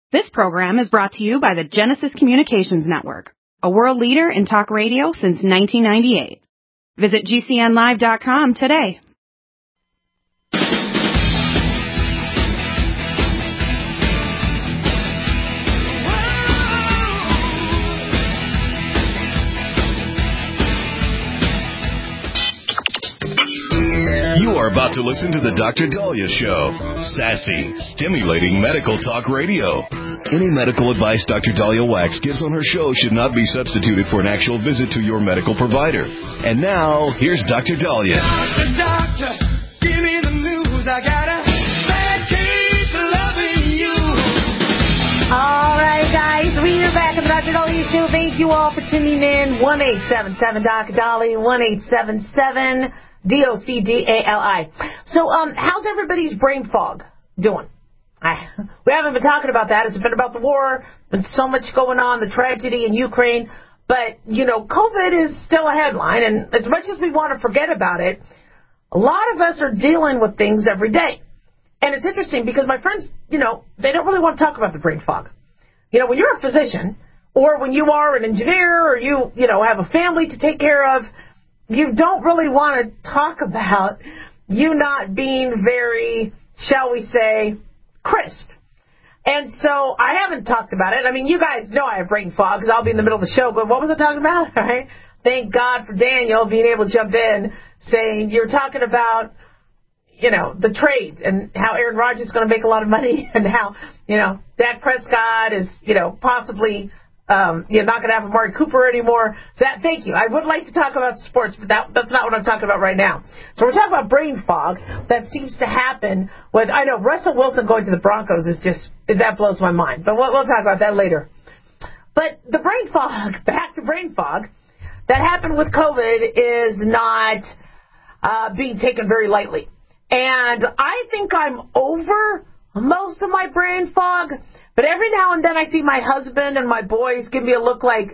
This program is brought to you by the Genesis Communications Network, a world leader in talk radio since 1998. Visit GCNlive.com today. You are about to listen to the Dr. Daliah Show. Sassy, stimulating medical talk radio. Any medical advice Dr. Daliah Wax gives on her show should not be substituted for an actual visit to your medical provider. And now, here's Dr. Daliah. Doctor, give me the news. I got a bad case of loving you. All right, guys, we are back at the Dr. Daliah Show. Thank you all for tuning in. 1-877 Dr. Daliah, 1-877 DOCDALI. So, how's everybody's brain fog doing? We haven't been talking about that. It's been about the war, been so much going on, the tragedy in Ukraine. But, COVID is still a headline, and as much as we want to forget about it, a lot of us are dealing with things every day. And it's interesting because my friends, they don't really want to talk about the brain fog. When you're a physician, or when you are an engineer, or you have a family to take care of, you don't really want to talk about you not being very, shall we say, crisp. And so I haven't talked about it. I mean, you guys know I have brain fog because I'll be in the middle of the show going, what was I talking about? All right. Thank God for Daniel being able to jump in saying you're talking about, the trades and how Aaron Rodgers is going to make a lot of money and how, Dak Prescott is, possibly not going to have Amari Cooper anymore. So thank you. I would like to talk about sports, but that's not what I'm talking about right now. So we're talking about brain fog that seems to happen with, I know, Russell Wilson going to the Broncos is just, that blows my mind. But we'll talk about that later. But the brain fog, back to brain fog, that happened with COVID is not being taken very lightly. And I think I'm over most of my brain fog. But every now and then I see my husband and my boys give me a look like,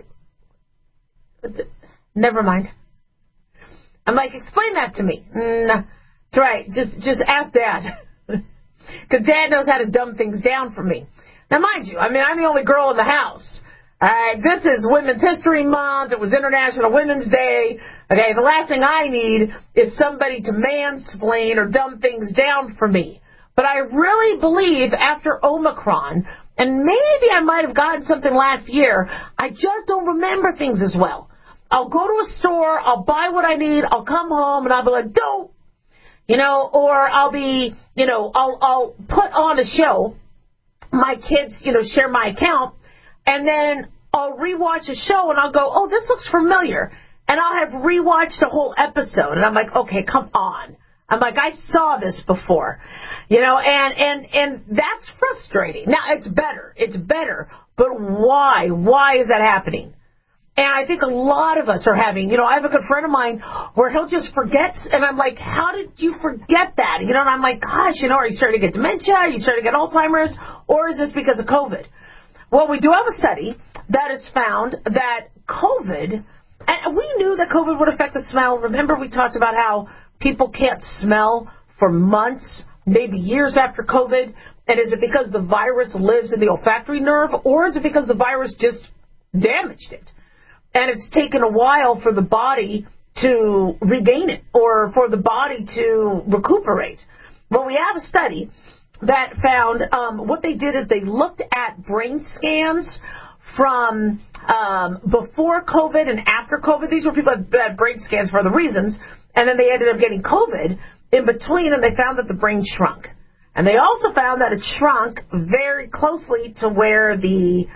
never mind. I'm like, explain that to me. That's right. Just ask Dad. Because Dad knows how to dumb things down for me. Now, mind you, I'm the only girl in the house. All right, this is Women's History Month. It was International Women's Day. Okay, the last thing I need is somebody to mansplain or dumb things down for me. But I really believe after Omicron, and maybe I might have gotten something last year, I just don't remember things as well. I'll go to a store, I'll buy what I need, I'll come home, and I'll be like, dope. Or I'll be, I'll put on a show. My kids, share my account, and then I'll rewatch a show, and I'll go, oh, this looks familiar. And I'll have rewatched a whole episode, and I'm like, okay, come on. I'm like, I saw this before. And that's frustrating. Now, it's better, but why? Why is that happening? And I think a lot of us are having, I have a good friend of mine where he'll just forget, and I'm like, how did you forget that? And I'm like, gosh, are you starting to get dementia? Are you starting to get Alzheimer's? Or is this because of COVID? Well, we do have a study that has found that COVID, and we knew that COVID would affect the smell. Remember we talked about how people can't smell for months, maybe years after COVID? And is it because the virus lives in the olfactory nerve, or is it because the virus just damaged it? And it's taken a while for the body to regain it or for the body to recuperate. Well, we have a study that found what they did is they looked at brain scans from before COVID and after COVID. These were people that had brain scans for other reasons, and then they ended up getting COVID in between, and they found that the brain shrunk. And they also found that it shrunk very closely to where the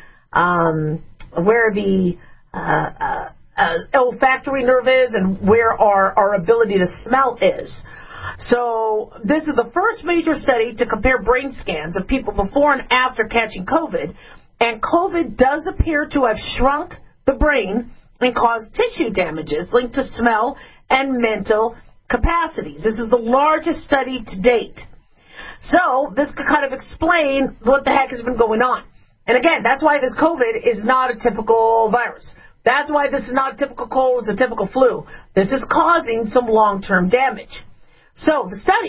olfactory nerve is and where our ability to smell is. So this is the first major study to compare brain scans of people before and after catching COVID. And COVID does appear to have shrunk the brain and caused tissue damages linked to smell and mental capacities. This is the largest study to date. So this could kind of explain what the heck has been going on. And again, that's why this COVID is not a typical virus. That's why this is not a typical cold, it's a typical flu. This is causing some long-term damage. So the study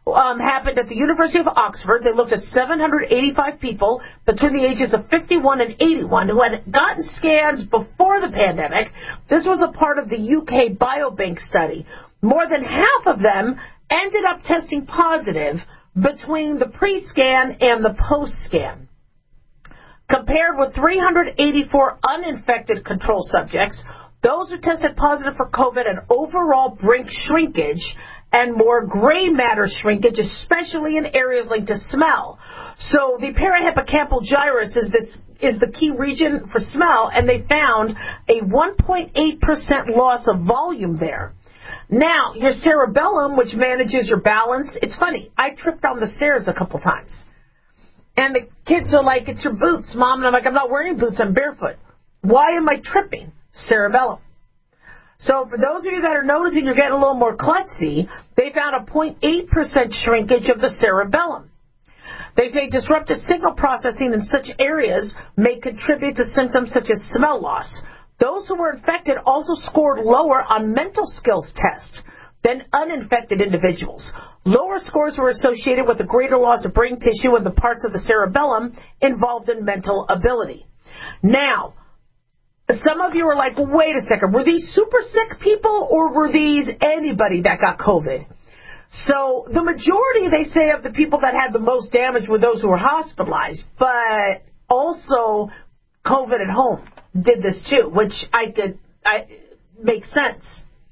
happened at the University of Oxford. They looked at 785 people between the ages of 51 and 81 who had gotten scans before the pandemic. This was a part of the UK Biobank study. More than half of them ended up testing positive between the pre-scan and the post-scan. Compared with 384 uninfected control subjects, those who tested positive for COVID had overall brain shrinkage and more gray matter shrinkage, especially in areas linked to smell. So the parahippocampal gyrus is the key region for smell, and they found a 1.8% loss of volume there. Now, your cerebellum, which manages your balance, it's funny. I tripped on the stairs a couple times. And the kids are like, it's your boots, Mom. And I'm like, I'm not wearing boots. I'm barefoot. Why am I tripping? Cerebellum. So for those of you that are noticing you're getting a little more klutzy, they found a 0.8% shrinkage of the cerebellum. They say disrupted signal processing in such areas may contribute to symptoms such as smell loss. Those who were infected also scored lower on mental skills tests than uninfected individuals. Lower scores were associated with a greater loss of brain tissue in the parts of the cerebellum involved in mental ability. Now, some of you are like, wait a second, were these super sick people or were these anybody that got COVID? So the majority, they say, of the people that had the most damage were those who were hospitalized, but also COVID at home did this too, which makes sense.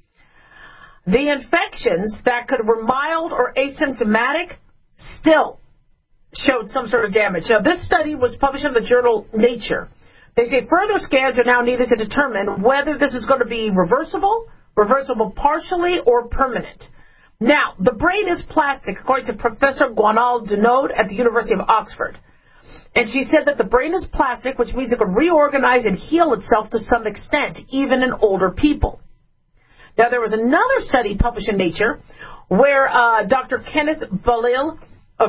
The infections that were mild or asymptomatic still showed some sort of damage. Now, this study was published in the journal Nature. They say further scans are now needed to determine whether this is going to be reversible partially, or permanent. Now, the brain is plastic, according to Professor Guanal Denode at the University of Oxford. And she said that the brain is plastic, which means it can reorganize and heal itself to some extent, even in older people. Now, there was another study published in Nature where Dr. Kenneth Bale,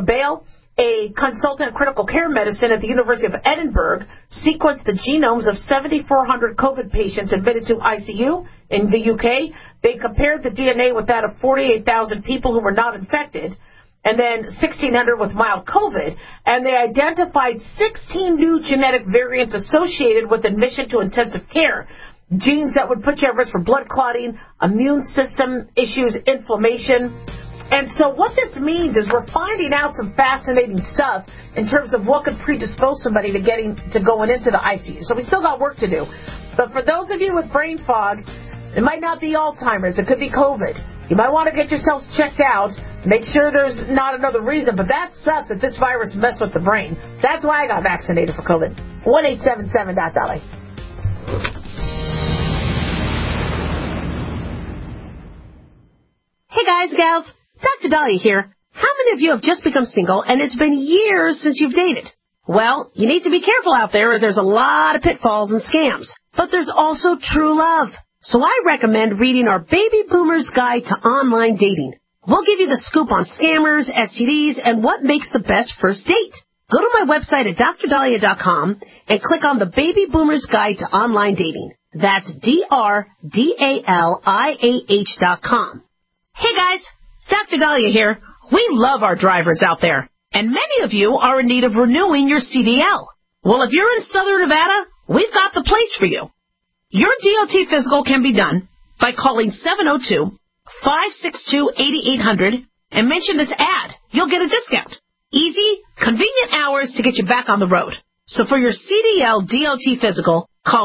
a consultant in critical care medicine at the University of Edinburgh, sequenced the genomes of 7,400 COVID patients admitted to ICU in the UK. They compared the DNA with that of 48,000 people who were not infected, and then 1,600 with mild COVID, and they identified 16 new genetic variants associated with admission to intensive care, genes that would put you at risk for blood clotting, immune system issues, inflammation. And so what this means is we're finding out some fascinating stuff in terms of what could predispose somebody to going into the ICU. So we still got work to do. But for those of you with brain fog, it might not be Alzheimer's. It could be COVID. You might want to get yourselves checked out. Make sure there's not another reason. But that sucks that this virus messed with the brain. That's why I got vaccinated for COVID. 1-877-DOT-DOLLY. Hey guys, gals. Dr. Dahlia here. How many of you have just become single and it's been years since you've dated? Well, you need to be careful out there as there's a lot of pitfalls and scams. But there's also true love. So I recommend reading our Baby Boomer's Guide to Online Dating. We'll give you the scoop on scammers, STDs, and what makes the best first date. Go to my website at drdahlia.com and click on the Baby Boomer's Guide to Online Dating. That's DRDALIAH.com. Hey guys, Dr. Dahlia here. We love our drivers out there, and many of you are in need of renewing your CDL. Well, if you're in Southern Nevada, we've got the place for you. Your DOT physical can be done by calling 702-562-8800 and mention this ad. You'll get a discount. Easy, convenient hours to get you back on the road. So for your CDL DOT physical, call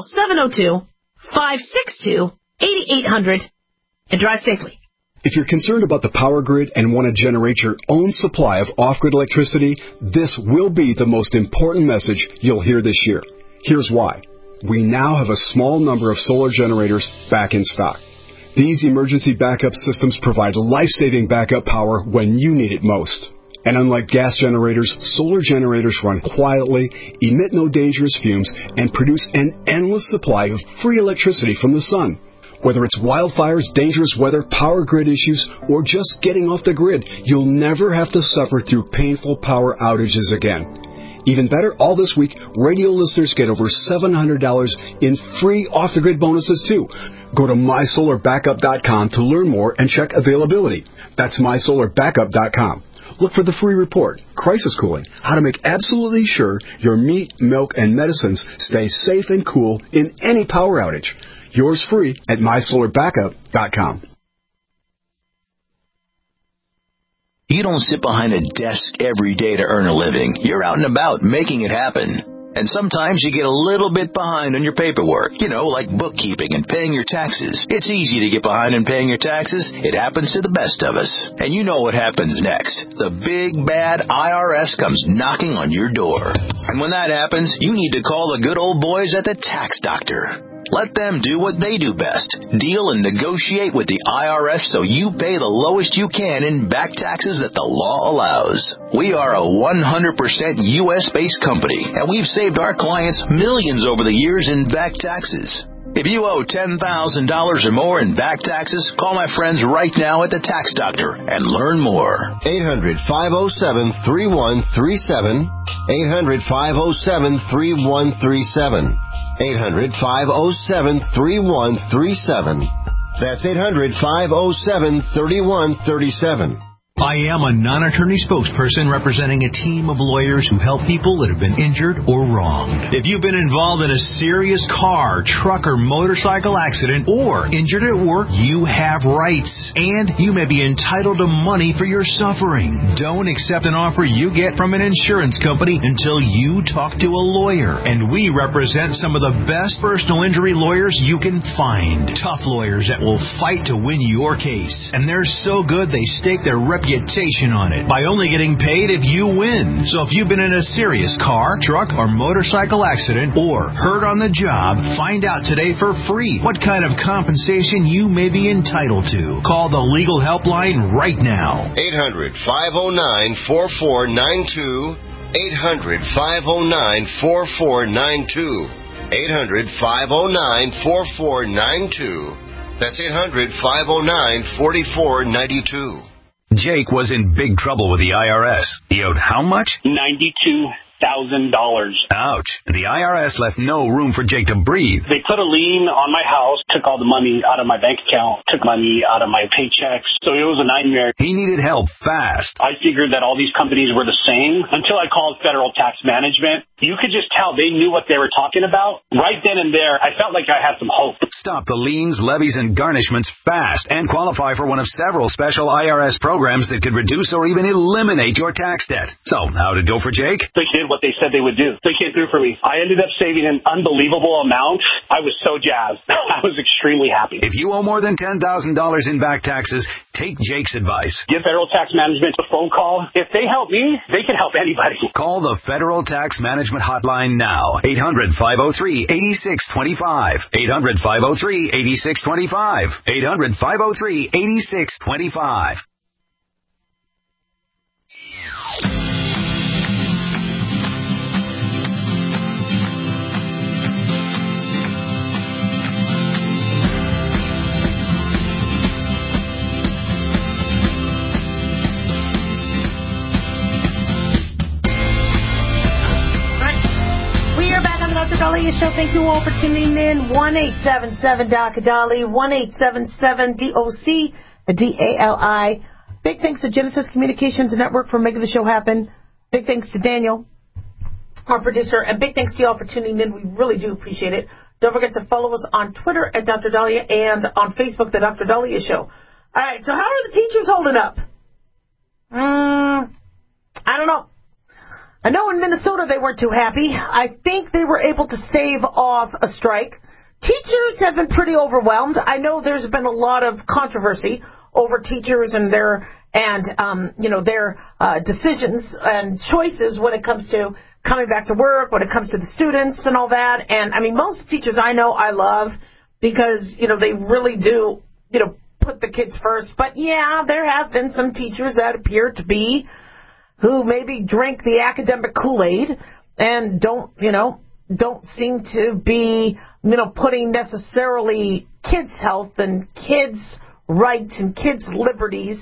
702-562-8800 and drive safely. If you're concerned about the power grid and want to generate your own supply of off-grid electricity, this will be the most important message you'll hear this year. Here's why. We now have a small number of solar generators back in stock. These emergency backup systems provide life-saving backup power when you need it most. And unlike gas generators, solar generators run quietly, emit no dangerous fumes, and produce an endless supply of free electricity from the sun. Whether it's wildfires, dangerous weather, power grid issues, or just getting off the grid, you'll never have to suffer through painful power outages again. Even better, all this week, radio listeners get over $700 in free off-the-grid bonuses, too. Go to mysolarbackup.com to learn more and check availability. That's mysolarbackup.com. look for the free report, Crisis Cooling, how to make absolutely sure your meat, milk, and medicines stay safe and cool in any power outage. Yours free at MySolarBackup.com. You don't sit behind a desk every day to earn a living. You're out and about making it happen. And sometimes you get a little bit behind on your paperwork, like bookkeeping and paying your taxes. It's easy to get behind in paying your taxes. It happens to the best of us. And you know what happens next. The big, bad IRS comes knocking on your door. And when that happens, you need to call the good old boys at the Tax Doctor. Let them do what they do best. Deal and negotiate with the IRS so you pay the lowest you can in back taxes that the law allows. We are a 100% U.S.-based company, and we've saved our clients millions over the years in back taxes. If you owe $10,000 or more in back taxes, call my friends right now at the Tax Doctor and learn more. 800-507-3137. 800-507-3137. 800-507-3137. That's 800-507-3137. I am a non-attorney spokesperson representing a team of lawyers who help people that have been injured or wronged. If you've been involved in a serious car, truck, or motorcycle accident or injured at work, you have rights, and you may be entitled to money for your suffering. Don't accept an offer you get from an insurance company until you talk to a lawyer, and we represent some of the best personal injury lawyers you can find. Tough lawyers that will fight to win your case, and they're so good they stake their reputation on it by only getting paid if you win. So if you've been in a serious car, truck, or motorcycle accident or hurt on the job, find out today for free what kind of compensation you may be entitled to. Call the legal helpline right now. 800-509-4492. 800-509-4492. 800-509-4492. That's 800-509-4492. Jake was in big trouble with the IRS. He owed how much? $92,000. Ouch. And the IRS left no room for Jake to breathe. They put a lien on my house, took all the money out of my bank account, took money out of my paychecks. So it was a nightmare. He needed help fast. I figured that all these companies were the same until I called Federal Tax Management. You could just tell they knew what they were talking about. Right then and there, I felt like I had some hope. Stop the liens, levies, and garnishments fast and qualify for one of several special IRS programs that could reduce or even eliminate your tax debt. So, how did it go for Jake? They did what they said they would do. They came through for me. I ended up saving an unbelievable amount. I was so jazzed. I was extremely happy. If you owe more than $10,000 in back taxes, take Jake's advice. Give Federal Tax Management a phone call. If they help me, they can help anybody. Call the Federal Tax Management hotline now. 800-503-8625. 800-503-8625. 800-503-8625. Dr. Dahlia Show. Thank you all for tuning in. 1-877-Dr. 1-877-DOC-DALI. Big thanks to Genesis Communications Network for making the show happen. Big thanks to Daniel, our producer, and big thanks to you all for tuning in. We really do appreciate it. Don't forget to follow us on Twitter at Dr. Dahlia and on Facebook, The Dr. Dahlia Show. All right, so how are the teachers holding up? I don't know. I know in Minnesota they weren't too happy. I think they were able to stave off a strike. Teachers have been pretty overwhelmed. I know there's been a lot of controversy over teachers and their decisions and choices when it comes to coming back to work, when it comes to the students and all that. And I mean, most teachers I know I love because, they really do, put the kids first. But yeah, there have been some teachers that appear to be who maybe drink the academic Kool-Aid and don't seem to be, putting necessarily kids' health and kids' rights and kids' liberties,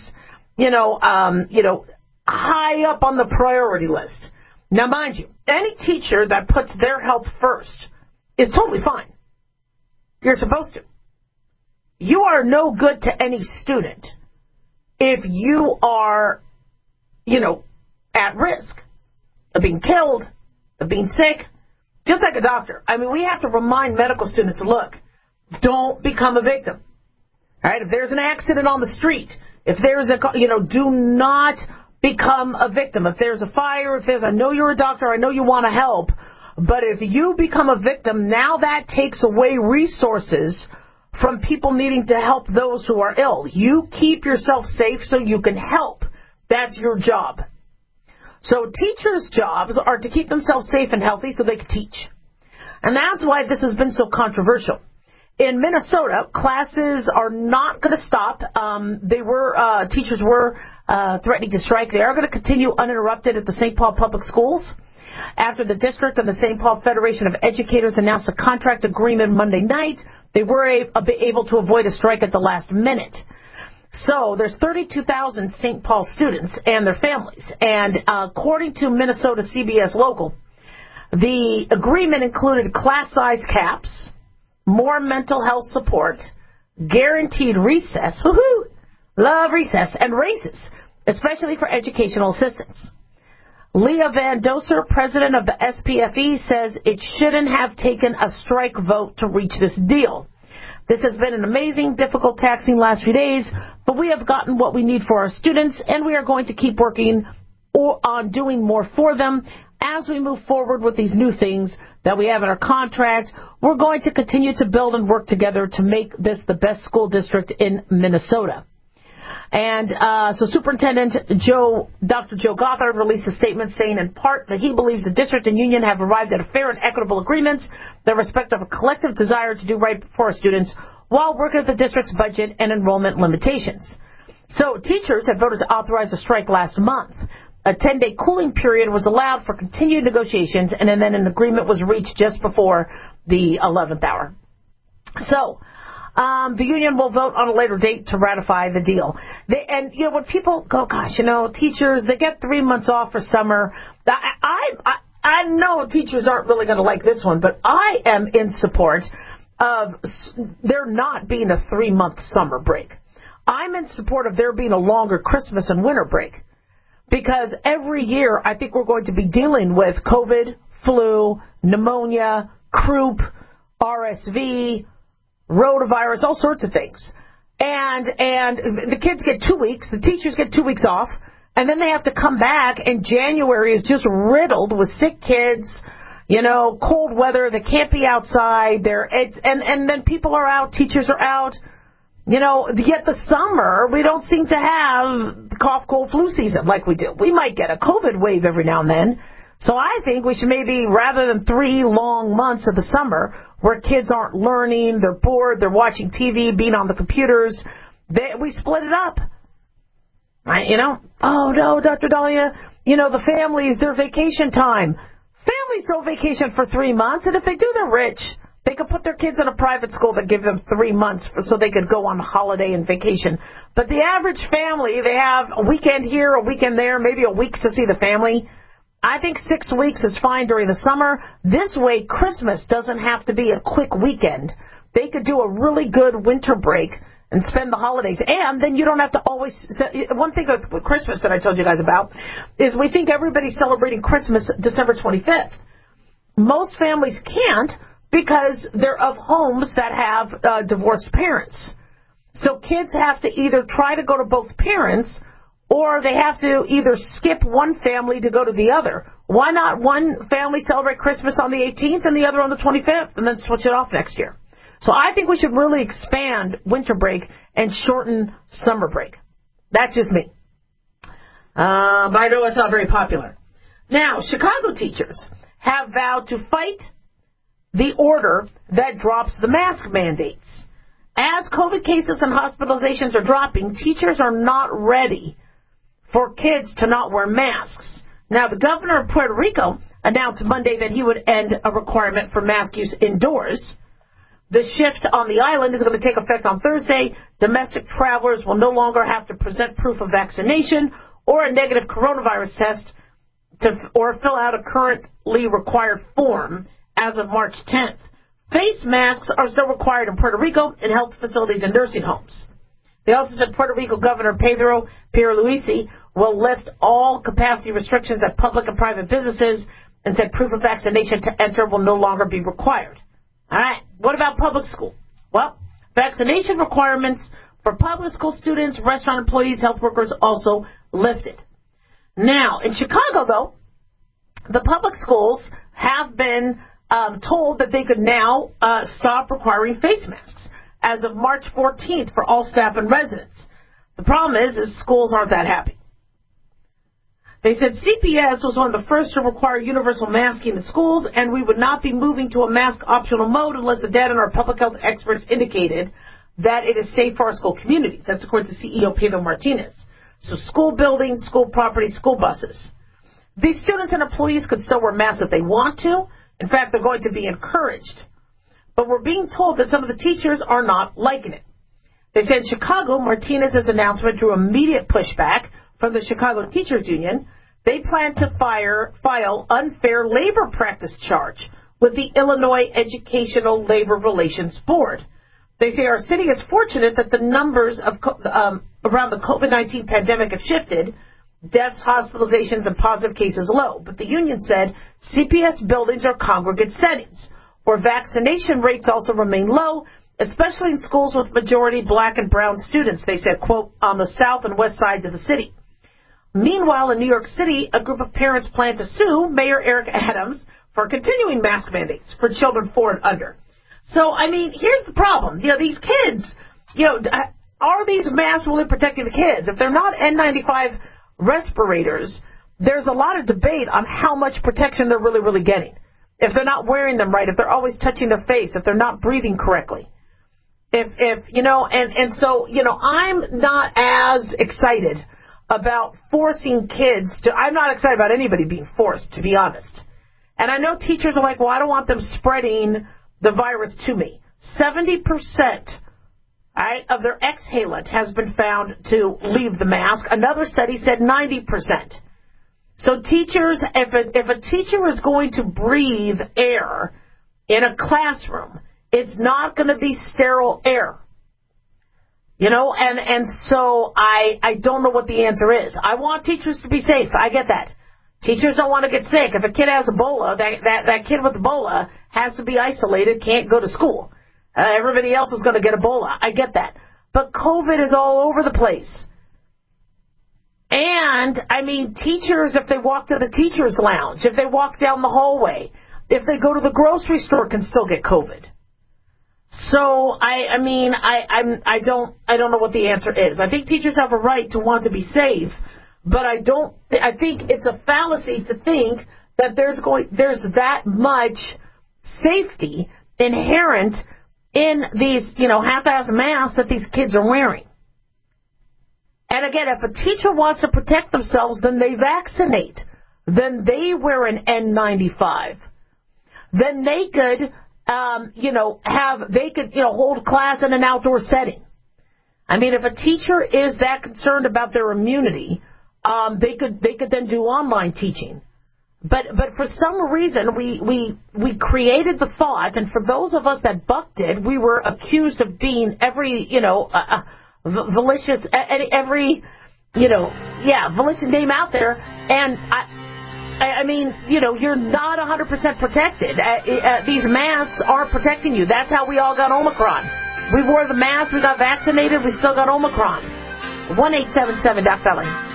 high up on the priority list. Now, mind you, any teacher that puts their health first is totally fine. You're supposed to. You are no good to any student if you are at risk of being killed, of being sick, just like a doctor. I mean, we have to remind medical students, look, don't become a victim. All right? If there's an accident on the street, if there's do not become a victim. If there's a fire, I know you're a doctor, I know you want to help, but if you become a victim, now that takes away resources from people needing to help those who are ill. You keep yourself safe so you can help. That's your job. So teachers' jobs are to keep themselves safe and healthy so they can teach. And that's why this has been so controversial. In Minnesota, classes are not going to stop. Teachers were threatening to strike. They are going to continue uninterrupted at the St. Paul Public Schools after the district and the St. Paul Federation of Educators announced a contract agreement Monday night. They were able to avoid a strike at the last minute. So there's 32,000 St. Paul students and their families. And according to Minnesota CBS Local, the agreement included class size caps, more mental health support, guaranteed recess, woohoo, love recess, and raises, especially for educational assistants. Leah Van Doser, president of the SPFE, says it shouldn't have taken a strike vote to reach this deal. This has been an amazing, difficult, taxing last few days, but we have gotten what we need for our students, and we are going to keep working on doing more for them. As we move forward with these new things that we have in our contract, we're going to continue to build and work together to make this the best school district in Minnesota. And so Superintendent Dr. Joe Gothard released a statement saying in part that he believes the district and union have arrived at a fair and equitable agreements that respect our collective desire to do right for our students while working with the district's budget and enrollment limitations. So teachers had voted to authorize a strike last month. A 10-day cooling period was allowed for continued negotiations, and then an agreement was reached just before the 11th hour. So the union will vote on a later date to ratify the deal. When people go, gosh, teachers, they get 3 months off for summer. I know teachers aren't really going to like this one, but I am in support of there not being a 3-month summer break. I'm in support of there being a longer Christmas and winter break. Because every year, I think we're going to be dealing with COVID, flu, pneumonia, croup, RSV, rotavirus, all sorts of things. And the kids get 2 weeks, the teachers get 2 weeks off, and then they have to come back, and January is just riddled with sick kids, cold weather, they can't be outside, and then people are out, teachers are out. Yet the summer, we don't seem to have cough, cold, flu season like we do. We might get a COVID wave every now and then. So I think we should maybe, rather than 3 long months of the summer where kids aren't learning, they're bored, they're watching TV, being on the computers, we split it up. Oh no, Dr. Dahlia, the families, their vacation time. Families don't vacation for 3 months, and if they do, they're rich. They could put their kids in a private school that give them 3 months so they could go on holiday and vacation. But the average family, they have a weekend here, a weekend there, maybe a week to see the family. I think 6 weeks is fine during the summer. This way, Christmas doesn't have to be a quick weekend. They could do a really good winter break and spend the holidays. And then you don't have to always... One thing with Christmas that I told you guys about is we think everybody's celebrating Christmas December 25th. Most families can't, because they're of homes that have divorced parents. So kids have to either try to go to both parents, or they have to either skip one family to go to the other. Why not one family celebrate Christmas on the 18th and the other on the 25th, and then switch it off next year? So I think we should really expand winter break and shorten summer break. That's just me. But I know it's not very popular. Now, Chicago teachers have vowed to fight the order that drops the mask mandates. As COVID cases and hospitalizations are dropping, teachers are not ready for kids to not wear masks. Now, the governor of Puerto Rico announced Monday that he would end a requirement for mask use indoors. The shift on the island is going to take effect on Thursday. Domestic travelers will no longer have to present proof of vaccination or a negative coronavirus test or fill out a currently required form as of March 10th. Face masks are still required in Puerto Rico in health facilities and nursing homes. They also said Puerto Rico Governor Pedro Pierluisi will lift all capacity restrictions at public and private businesses and said proof of vaccination to enter will no longer be required. All right. What about public school? Well, vaccination requirements for public school students, restaurant employees, health workers also lifted. Now, in Chicago, though, the public schools have been told that they could now stop requiring face masks as of March 14th for all staff and residents. The problem is schools aren't that happy. They said CPS was one of the first to require universal masking in schools, and we would not be moving to a mask-optional mode unless the data and our public health experts indicated that it is safe for our school communities. That's according to CEO Pedro Martinez. So school buildings, school properties, school buses. These students and employees could still wear masks if they want to. In fact, they're going to be encouraged. But we're being told that some of the teachers are not liking it. They said in Chicago, Martinez's announcement drew immediate pushback from the Chicago Teachers Union. They plan to file unfair labor practice charge with the Illinois Educational Labor Relations Board. They say our city is fortunate that the numbers of around the COVID-19 pandemic have shifted, deaths, hospitalizations, and positive cases low. But the union said CPS buildings are congregate settings, where vaccination rates also remain low, especially in schools with majority black and brown students, they said, quote, on the south and west sides of the city. Meanwhile, in New York City, a group of parents plan to sue Mayor Eric Adams for continuing mask mandates for children 4 and under. So, I mean, here's the problem. These kids, are these masks really protecting the kids? If they're not N95 respirators, there's a lot of debate on how much protection they're really, really getting. If they're not wearing them right, if they're always touching their face, if they're not breathing correctly. So, I'm not as excited about forcing kids to, I'm not excited about anybody being forced, to be honest. And I know teachers are like, well, I don't want them spreading the virus to me. 70%, right, of their exhalant has been found to leave the mask. Another study said 90%. So teachers, if a teacher is going to breathe air in a classroom, it's not going to be sterile air. And so I don't know what the answer is. I want teachers to be safe. I get that. Teachers don't want to get sick. If a kid has Ebola, that kid with Ebola has to be isolated, can't go to school. Everybody else is going to get Ebola. I get that. But COVID is all over the place. And, teachers, if they walk to the teacher's lounge, if they walk down the hallway, if they go to the grocery store, can still get COVID. So, I don't know what the answer is. I think teachers have a right to want to be safe, but I think it's a fallacy to think that there's that much safety inherent in these, half-ass masks that these kids are wearing. And again, if a teacher wants to protect themselves, then they vaccinate. Then they wear an N95. Then they could, hold class in an outdoor setting. If a teacher is that concerned about their immunity, they could then do online teaching. But for some reason, we created the thought, and for those of us that bucked it, we were accused of being every, malicious name out there. And you're not 100% protected. These masks are protecting you. That's how we all got Omicron. We wore the mask, we got vaccinated, we still got Omicron. 1-877-DOC-BELLY.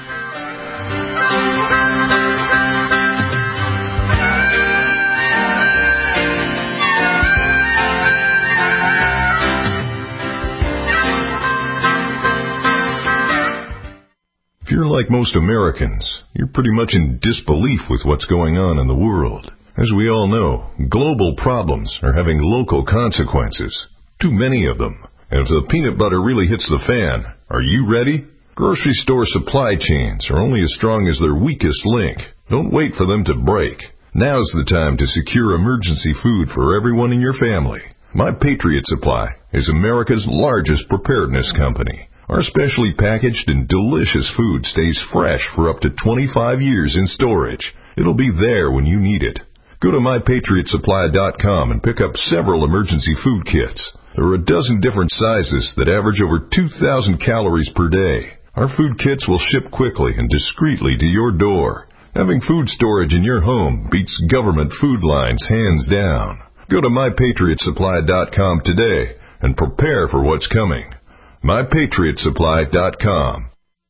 If you're like most Americans, you're pretty much in disbelief with what's going on in the world. As we all know, global problems are having local consequences. Too many of them. And if the peanut butter really hits the fan, are you ready? Grocery store supply chains are only as strong as their weakest link. Don't wait for them to break. Now's the time to secure emergency food for everyone in your family. My Patriot Supply is America's largest preparedness company. Our specially packaged and delicious food stays fresh for up to 25 years in storage. It'll be there when you need it. Go to MyPatriotSupply.com and pick up several emergency food kits. There are a dozen different sizes that average over 2,000 calories per day. Our food kits will ship quickly and discreetly to your door. Having food storage in your home beats government food lines hands down. Go to MyPatriotSupply.com today and prepare for what's coming. MyPatriotSupply.com.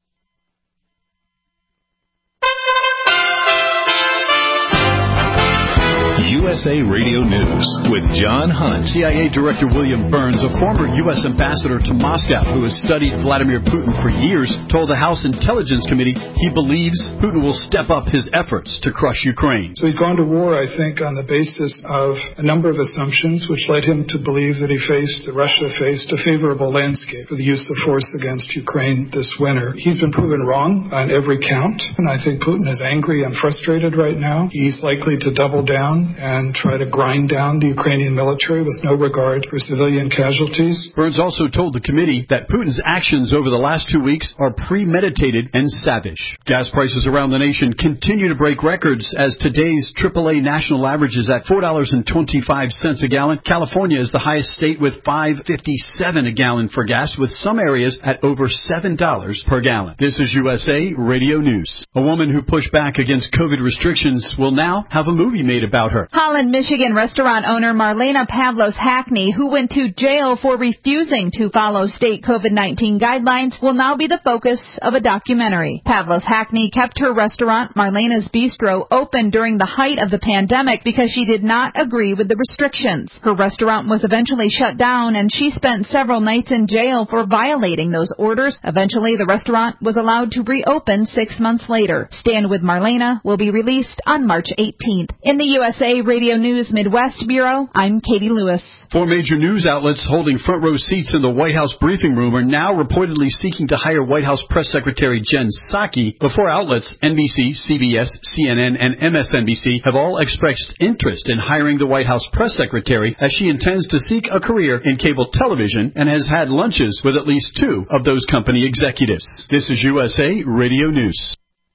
USA Radio News with John Hunt. CIA Director William Burns, a former U.S. ambassador to Moscow who has studied Vladimir Putin for years, told the House Intelligence Committee he believes Putin will step up his efforts to crush Ukraine. So he's gone to war, I think, on the basis of a number of assumptions which led him to believe that Russia faced a favorable landscape for the use of force against Ukraine this winter. He's been proven wrong on every count, and I think Putin is angry and frustrated right now. He's likely to double down and try to grind down the Ukrainian military with no regard for civilian casualties. Burns also told the committee that Putin's actions over the last 2 weeks are premeditated and savage. Gas prices around the nation continue to break records as today's AAA national average is at $4.25 a gallon. California is the highest state with $5.57 a gallon for gas, with some areas at over $7 per gallon. This is USA Radio News. A woman who pushed back against COVID restrictions will now have a movie made about her. Holland, Michigan restaurant owner Marlena Pavlos Hackney, who went to jail for refusing to follow state COVID-19 guidelines, will now be the focus of a documentary. Pavlos Hackney kept her restaurant, Marlena's Bistro, open during the height of the pandemic because she did not agree with the restrictions. Her restaurant was eventually shut down, and she spent several nights in jail for violating those orders. Eventually, the restaurant was allowed to reopen 6 months later. Stand with Marlena will be released on March 18th. In the USA Radio News Midwest Bureau, I'm Katie Lewis. 4 major news outlets holding front row seats in the White House briefing room are now reportedly seeking to hire White House Press Secretary Jen Psaki. The 4 outlets, NBC, CBS, CNN, and MSNBC, have all expressed interest in hiring the White House Press Secretary, as she intends to seek a career in cable television and has had lunches with at least 2 of those company executives. This is USA Radio News.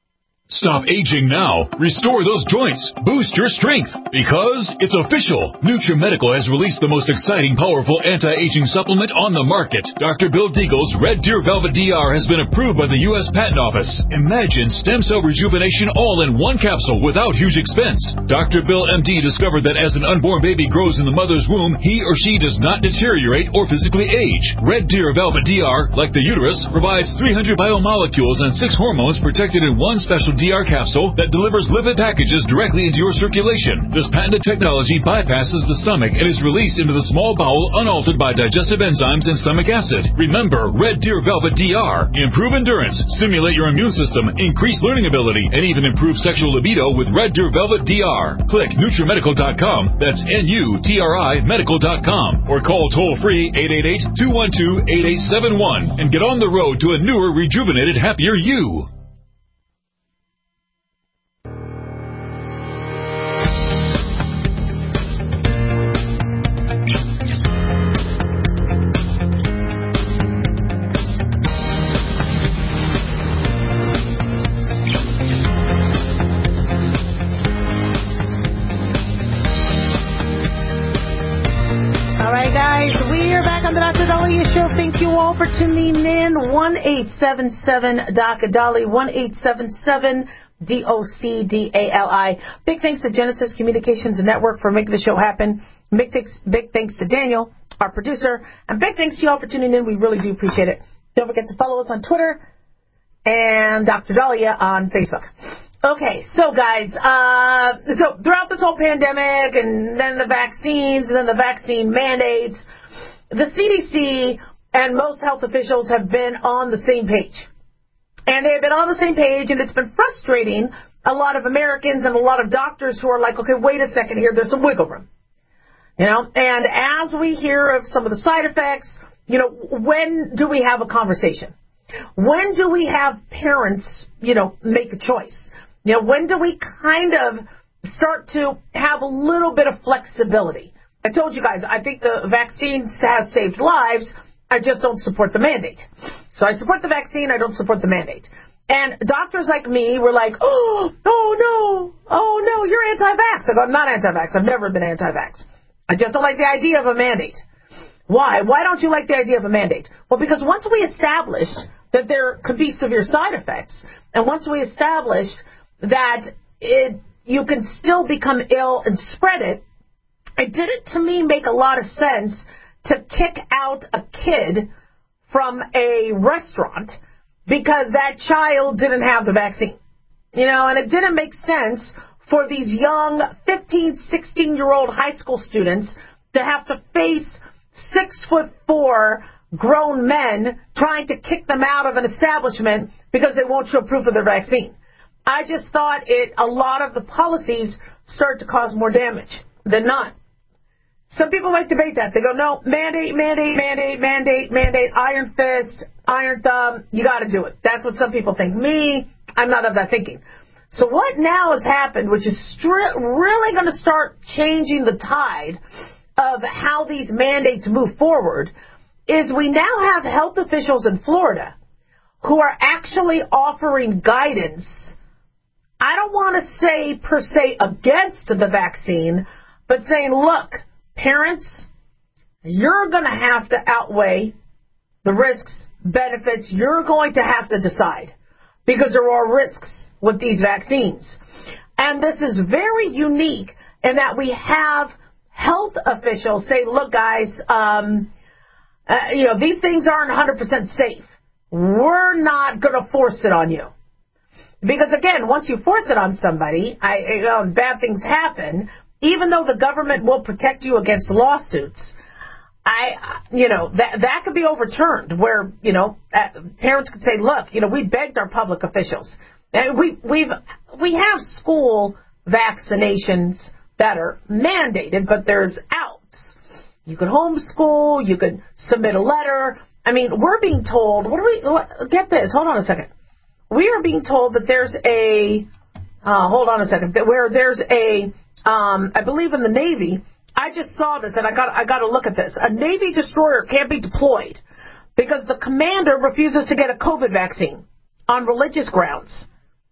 Stop aging now. Restore those joints. Boost your strength. Because it's official. NutriMedical has released the most exciting, powerful anti-aging supplement on the market. Dr. Bill Deagle's Red Deer Velvet DR has been approved by the U.S. Patent Office. Imagine stem cell rejuvenation all in one capsule without huge expense. Dr. Bill MD discovered that as an unborn baby grows in the mother's womb, he or she does not deteriorate or physically age. Red Deer Velvet DR, like the uterus, provides 300 biomolecules and 6 hormones protected in one special DR capsule that delivers lipid packages directly into your circulation. This patented technology bypasses the stomach and is released into the small bowel unaltered by digestive enzymes and stomach acid. Remember, Red Deer Velvet DR. Improve endurance, stimulate your immune system, increase learning ability, and even improve sexual libido with Red Deer Velvet DR. Click NutriMedical.com, that's NUTRI Medical.com, or call toll-free 888-212-8871 and get on the road to a newer, rejuvenated, happier you. For tuning in, 1-877-DOC-A-DOLLY, 1-877-DOCDALI. Big thanks to Genesis Communications Network for making the show happen. Big thanks to Daniel, our producer, and big thanks to you all for tuning in. We really do appreciate it. Don't forget to follow us on Twitter and Dr. Dahlia on Facebook. Okay, so guys, so throughout this whole pandemic and then the vaccines and then the vaccine mandates, the CDC and most health officials have been on the same page. And they've been on the same page, and it's been frustrating a lot of Americans and a lot of doctors who are like, okay, wait a second here, there's some wiggle room. You know, and as we hear of some of the side effects, you know, when do we have a conversation? When do we have parents, you know, make a choice? You know, when do we kind of start to have a little bit of flexibility? I told you guys, I think the vaccine has saved lives. I just don't support the mandate. So I support the vaccine. I don't support the mandate. And doctors like me were like, oh, no, you're anti-vax. I go, I'm not anti-vax. I've never been anti-vax. I just don't like the idea of a mandate. Why? Why don't you like the idea of a mandate? Well, because once we established that there could be severe side effects, and once we established that you can still become ill and spread it, it didn't, to me, make a lot of sense to kick out a kid from a restaurant because that child didn't have the vaccine. And it didn't make sense for these young 15, 16-year-old high school students to have to face 6'4" grown men trying to kick them out of an establishment because they won't show proof of their vaccine. I just thought a lot of the policies start to cause more damage than not. Some people might debate that. They go, no, mandate, iron fist, iron thumb, you got to do it. That's what some people think. Me, I'm not of that thinking. So what now has happened, which is really going to start changing the tide of how these mandates move forward, is we now have health officials in Florida who are actually offering guidance. I don't want to say per se against the vaccine, but saying, look, parents, you're going to have to outweigh the risks, benefits. You're going to have to decide because there are risks with these vaccines. And this is very unique in that we have health officials say, look, guys, these things aren't 100% safe. We're not going to force it on you. Because, again, once you force it on somebody, bad things happen. Even though the government will protect you against lawsuits, that could be overturned where, parents could say, look, we begged our public officials. We have school vaccinations that are mandated, but there's outs. You could homeschool, you could submit a letter. I mean, we're being told, get this, hold on a second. We are being told that there's I believe in the Navy, I just saw this and I got to look at this. A Navy destroyer can't be deployed because the commander refuses to get a COVID vaccine on religious grounds.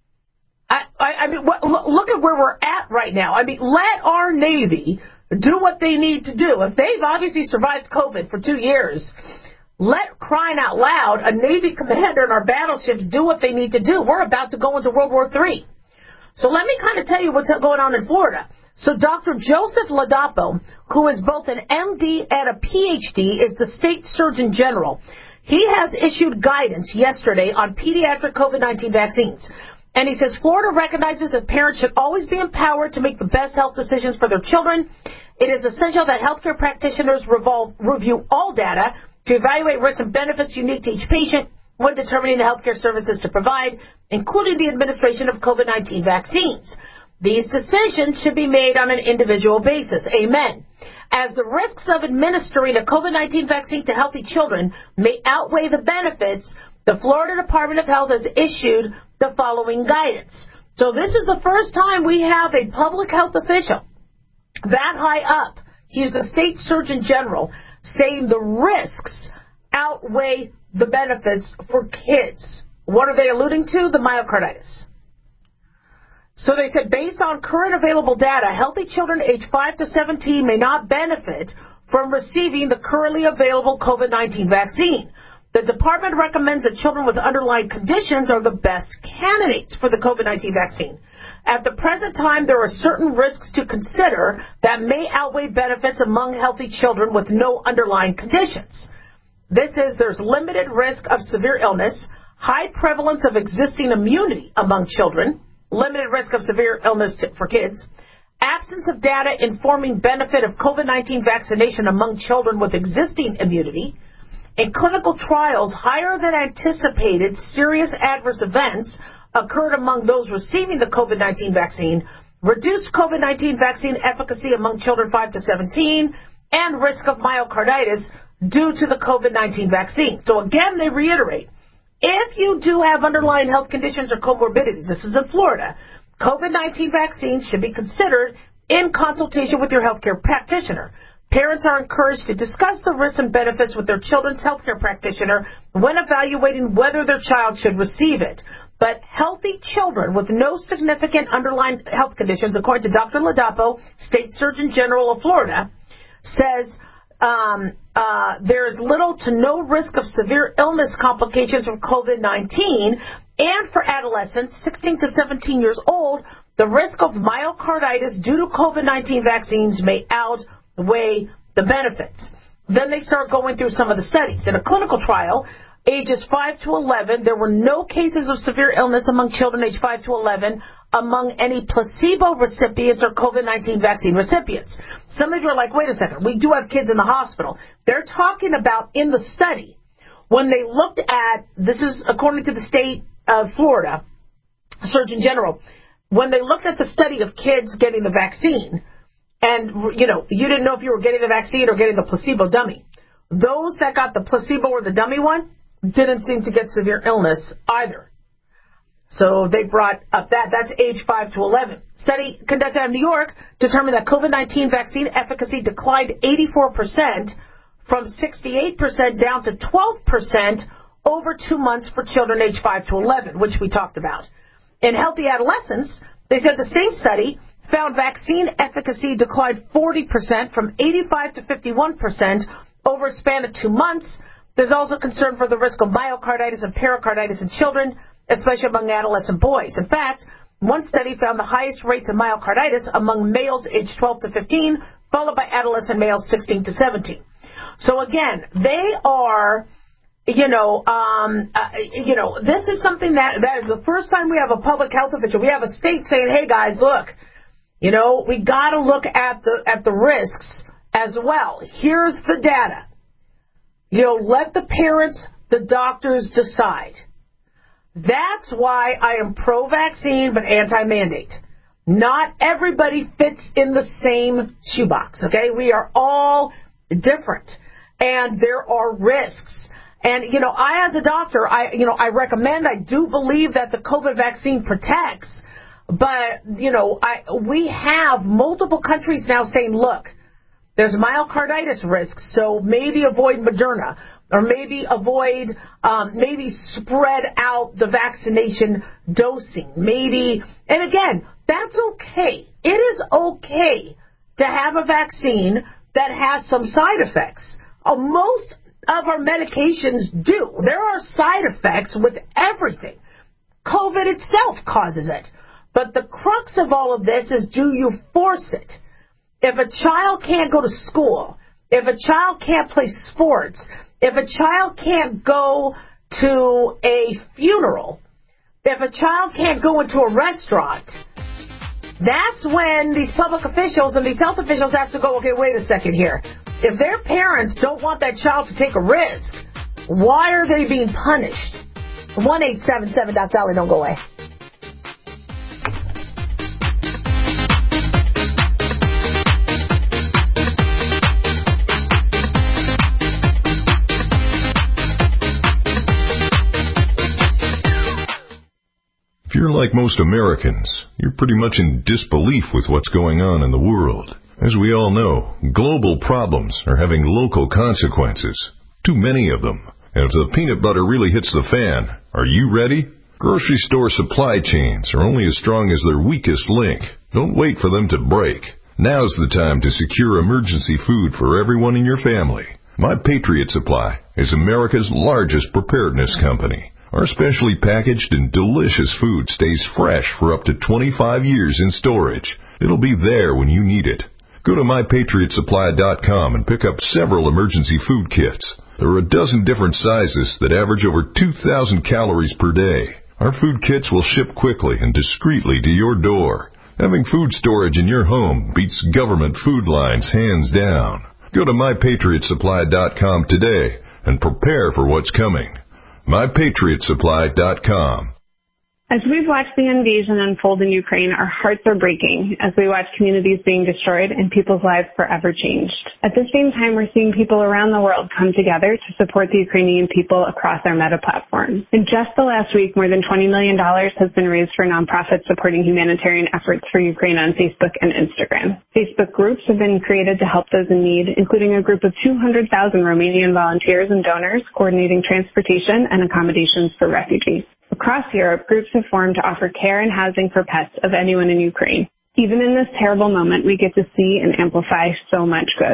I mean, look at where we're at right now. I mean, let our Navy do what they need to do. If they've obviously survived COVID for 2 years, let, crying out loud, a Navy commander and our battleships do what they need to do. We're about to go into World War III. So let me kind of tell you what's going on in Florida. So Dr. Joseph Ladapo, who is both an MD and a PhD, is the state surgeon general. He has issued guidance yesterday on pediatric COVID-19 vaccines. And he says Florida recognizes that parents should always be empowered to make the best health decisions for their children. It is essential that healthcare practitioners review all data to evaluate risks and benefits unique to each patient when determining the healthcare services to provide, including the administration of COVID-19 vaccines. These decisions should be made on an individual basis. Amen. As the risks of administering a COVID-19 vaccine to healthy children may outweigh the benefits, the Florida Department of Health has issued the following guidance. So this is the first time we have a public health official that high up, he's the state surgeon general, saying the risks outweigh the benefits for kids. What are they alluding to? The myocarditis. So they said, based on current available data, healthy children aged 5 to 17 may not benefit from receiving the currently available COVID-19 vaccine. The department recommends that children with underlying conditions are the best candidates for the COVID-19 vaccine. At the present time, there are certain risks to consider that may outweigh benefits among healthy children with no underlying conditions. There's limited risk of severe illness, high prevalence of existing immunity among children, limited risk of severe illness for kids, absence of data informing benefit of COVID-19 vaccination among children with existing immunity. In clinical trials, higher than anticipated serious adverse events occurred among those receiving the COVID-19 vaccine, reduced COVID-19 vaccine efficacy among children 5 to 17, and risk of myocarditis due to the COVID-19 vaccine. So again, they reiterate, if you do have underlying health conditions or comorbidities, this is in Florida, COVID-19 vaccines should be considered in consultation with your healthcare practitioner. Parents are encouraged to discuss the risks and benefits with their children's healthcare practitioner when evaluating whether their child should receive it. But healthy children with no significant underlying health conditions, according to Dr. Ladapo, State Surgeon General of Florida, says there is little to no risk of severe illness complications from COVID-19. And for adolescents 16 to 17 years old, the risk of myocarditis due to COVID-19 vaccines may outweigh the benefits. Then they start going through some of the studies. In a clinical trial, ages 5 to 11, there were no cases of severe illness among children aged 5 to 11 among any placebo recipients or COVID-19 vaccine recipients. Some of you are like, wait a second, we do have kids in the hospital. They're talking about in the study, when they looked at, this is according to the state of Florida, Surgeon General, when they looked at the study of kids getting the vaccine, and, you didn't know if you were getting the vaccine or getting the placebo dummy. Those that got the placebo or the dummy one didn't seem to get severe illness either. So they brought up that's age 5 to 11. Study conducted in New York determined that COVID-19 vaccine efficacy declined 84% from 68% down to 12% over 2 months for children aged 5 to 11, which we talked about. In healthy adolescents, they said the same study found vaccine efficacy declined 40% from 85 to 51% over a span of 2 months. There's also concern for the risk of myocarditis and pericarditis in children, especially among adolescent boys. In fact, one study found the highest rates of myocarditis among males aged 12 to 15, followed by adolescent males 16 to 17. So again, they are, this is something that is the first time we have a public health official. We have a state saying, hey guys, look, we got to look at the risks as well. Here's the data. Let the parents, the doctors decide. That's why I am pro-vaccine but anti-mandate. Not everybody fits in the same shoebox, okay? We are all different, and there are risks. And, I as a doctor, I recommend, I do believe that the COVID vaccine protects, but, we have multiple countries now saying, look, there's myocarditis risks, so maybe avoid Moderna, or maybe avoid, maybe spread out the vaccination dosing, and again, that's okay. It is okay to have a vaccine that has some side effects. Most of our medications do. There are side effects with everything. COVID itself causes it. But the crux of all of this is, do you force it? If a child can't go to school, if a child can't play sports, if a child can't go to a funeral, if a child can't go into a restaurant, that's when these public officials and these health officials have to go, okay, wait a second here. If their parents don't want that child to take a risk, why are they being punished? 1-877-DOC-DOLLAR, don't go away. If you're like most Americans, you're pretty much in disbelief with what's going on in the world. As we all know, global problems are having local consequences. Too many of them. And if the peanut butter really hits the fan, are you ready? Grocery store supply chains are only as strong as their weakest link. Don't wait for them to break. Now's the time to secure emergency food for everyone in your family. My Patriot Supply is America's largest preparedness company. Our specially packaged and delicious food stays fresh for up to 25 years in storage. It'll be there when you need it. Go to MyPatriotSupply.com and pick up several emergency food kits. There are a dozen different sizes that average over 2,000 calories per day. Our food kits will ship quickly and discreetly to your door. Having food storage in your home beats government food lines hands down. Go to MyPatriotSupply.com today and prepare for what's coming. MyPatriotSupply.com. As we've watched the invasion unfold in Ukraine, our hearts are breaking as we watch communities being destroyed and people's lives forever changed. At the same time, we're seeing people around the world come together to support the Ukrainian people across our Meta platform. In just the last week, more than $20 million has been raised for nonprofits supporting humanitarian efforts for Ukraine on Facebook and Instagram. Facebook groups have been created to help those in need, including a group of 200,000 Romanian volunteers and donors coordinating transportation and accommodations for refugees. Across Europe, groups have formed to offer care and housing for pets of anyone in Ukraine. Even in this terrible moment, we get to see and amplify so much good.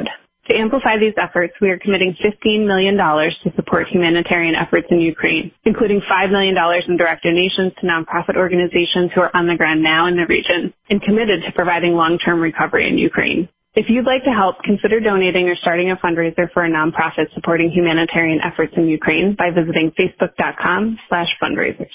To amplify these efforts, we are committing $15 million to support humanitarian efforts in Ukraine, including $5 million in direct donations to nonprofit organizations who are on the ground now in the region and committed to providing long-term recovery in Ukraine. If you'd like to help, consider donating or starting a fundraiser for a nonprofit supporting humanitarian efforts in Ukraine by visiting facebook.com/fundraisers.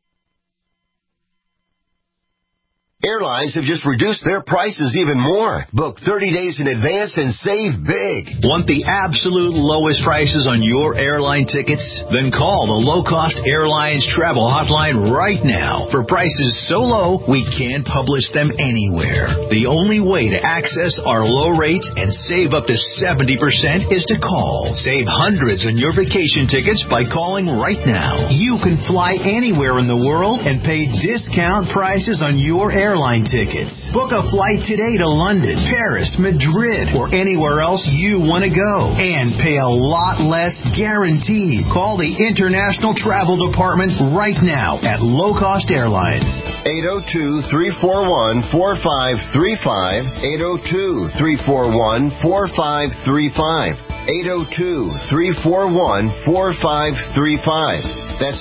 Airlines have just reduced their prices even more. Book 30 days in advance and save big. Want the absolute lowest prices on your airline tickets? Then call the Low Cost Airlines Travel Hotline right now. For prices so low, we can't publish them anywhere. The only way to access our low rates and save up to 70% is to call. Save hundreds on your vacation tickets by calling right now. You can fly anywhere in the world and pay discount prices on your airline tickets. Book a flight today to London, Paris, Madrid, or anywhere else you want to go. And pay a lot less guaranteed. Call the International Travel Department right now at Low Cost Airlines. 802-341-4535. 802-341-4535. 802-341-4535. That's